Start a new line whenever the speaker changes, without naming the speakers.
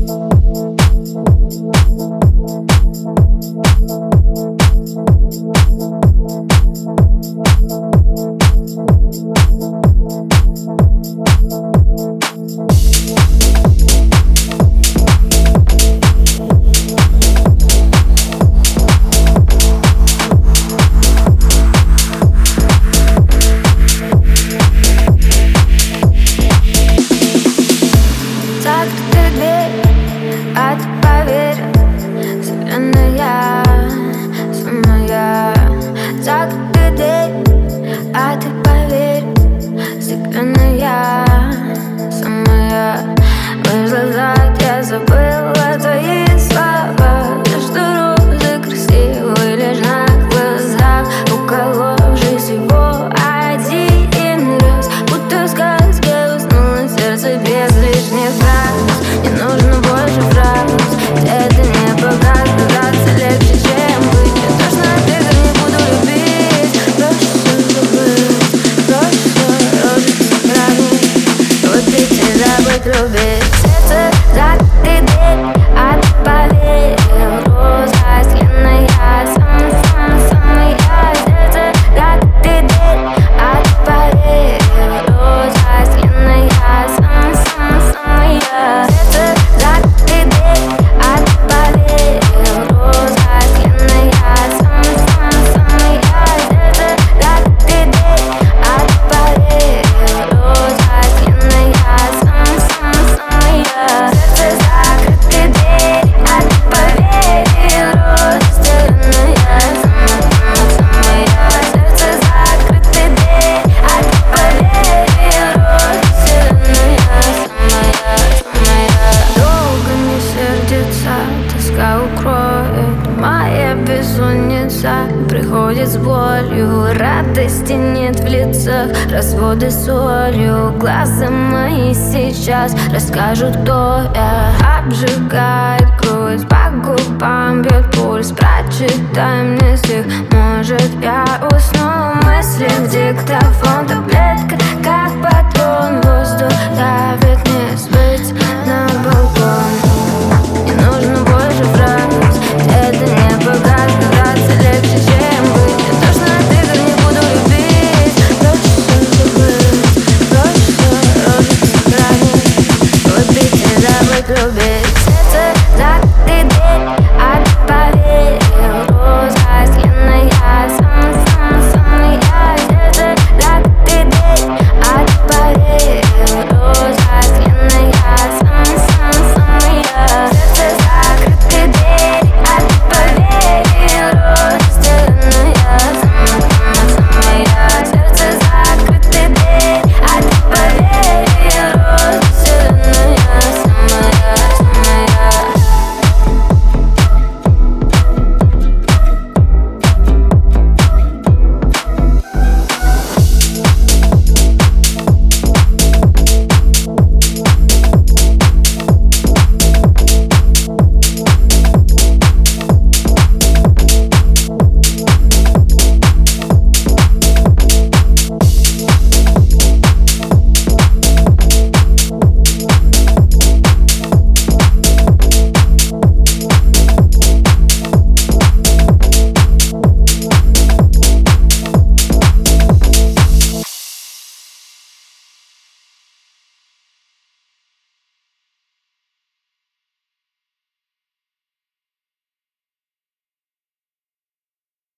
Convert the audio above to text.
Закрытая дверь, а ты поверь, вселенная самая. Закрытая дверь, а ты поверь, вселенная самая. Вышла за, я забыла твои слова. За что розы красивые лишь на глазах, уколовшись его один раз. Будто в сказке уснуло сердце без лишних фраз. Не нужно больше фраз, это не показ. Казаться легче, чем быть. Я точно ответа не буду любить. Проще забыть, проще розы сохранить. Любить и забыть, любить. Сердце закрытой дверь, а ты поверь, роза склянная, самая. Сердце закрытой дверь, а ты поверь, роза склянная, самая. Сердце закрытой дверь, а ты поверь, роза склянная, самая. Сердце закрытой дверь, а ты поверь, роза склянная, самая. Сердце закрытой дверь, а ты поверь, роза склянная, самая. Сердце закрытой дверь, а ты поверь, роза склянная, самая. Долго не сердится, тоска укроет. Моя бессонница приходит с болью. Радости нет в лицах, разводы солью. Глаза мои сейчас расскажут, кто я. Обжигает грудь, по губам бьет пульс. Прочитай мне стих, может я усну. Мысли в диктофон, таблетка как патрон. Воздух давит, не сбыть на балкон. Не нужно больше фраз, это не показ. Казаться легче, чем быть. Я точно ответа не буду любить. Проще забыть, проще розы сохранить. Любить и забыть, любить.